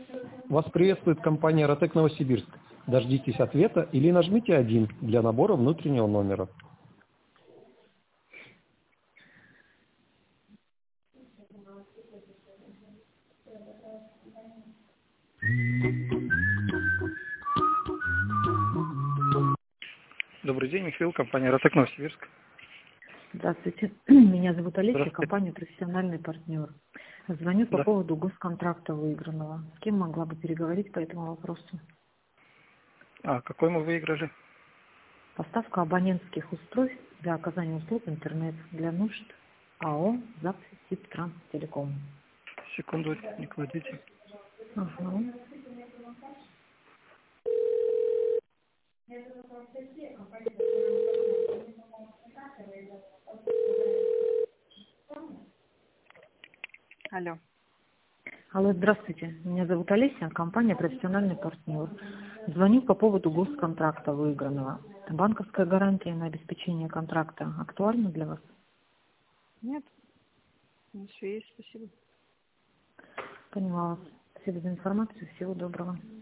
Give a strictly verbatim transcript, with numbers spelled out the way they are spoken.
Вас приветствует компания «Ротек Новосибирск». Дождитесь ответа или нажмите один для набора внутреннего номера. Добрый день, Михаил, компания «Ротек Новосибирск». Здравствуйте, меня зовут Олеся, Здравствуйте. компания «Профессиональный партнер». Звоню по Да. поводу госконтракта выигранного. С кем могла бы переговорить по этому вопросу? А какой мы выиграли? Поставка абонентских устройств для оказания услуг интернет для нужд АО «Запсибтранстелеком». Секунду, не кладите. Ага. Алло. Алло, здравствуйте. Меня зовут Олеся, компания «Профессиональный партнер». Звоню по поводу госконтракта выигранного. Банковская гарантия на обеспечение контракта актуальна для вас? Нет, у нас все есть, спасибо. Поняла вас. Спасибо за информацию. Всего доброго.